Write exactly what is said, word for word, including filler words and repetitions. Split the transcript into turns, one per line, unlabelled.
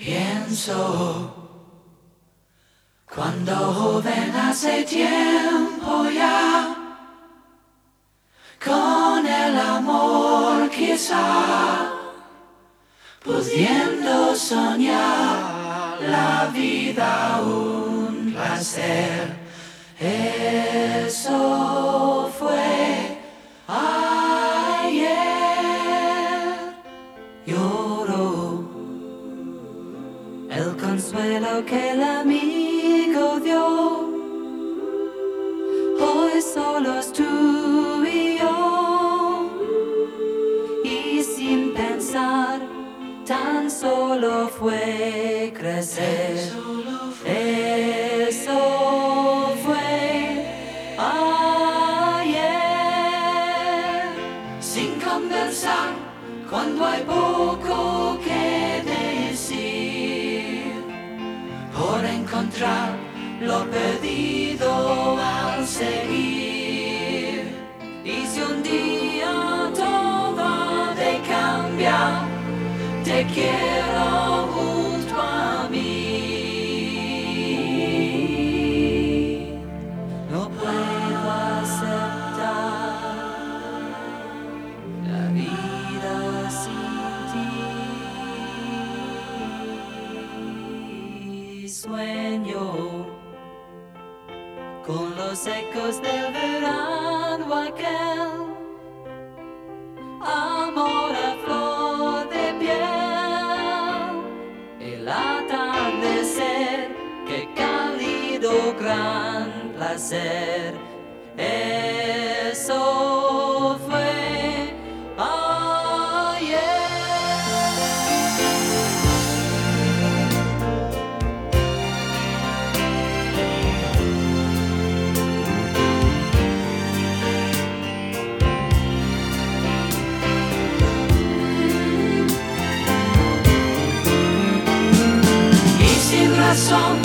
Pienso cuando joven hace tiempo ya, con el amor quizá, pudiendo soñar la vida un placer. Eso fue ayer. Lloró el consuelo que el amigo dio. Hoy solos tú y yo, y sin pensar, tan solo fue crecer. Eso fue ayer. Sin conversar, cuando hay poco que decir, por encontrar lo perdido al seguir. Y si un día todo ha de cambiar, te quiero junto a mí. No puedo aceptar la vida sin ti. Sueño con los ecos del verano aquel, amor a flor de piel, el atardecer, qué cálido gran placer. Eso fue ayer. Razón